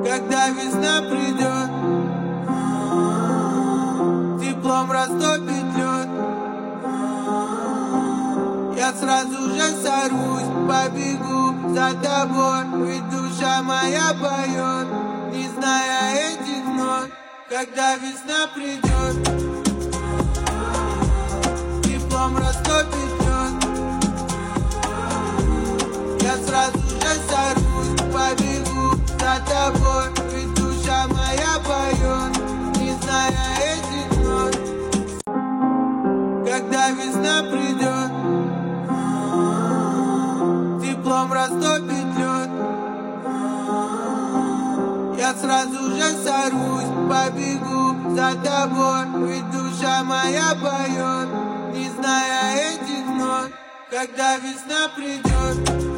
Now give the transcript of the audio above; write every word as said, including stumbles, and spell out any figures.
Когда весна придет, теплом растопит лед, я сразу же сорвусь, побегу за тобой, ведь душа моя поет, не зная этих нот. Когда весна придет, теплом растопит лед, я сразу же сорвусь, побегу за тобой, ведь душа моя поет, не зная этих нот. Когда весна придет, теплом растопит лед, я сразу же сорвусь, побегу за тобой, ведь душа моя поет, не зная этих нот. Когда весна придет.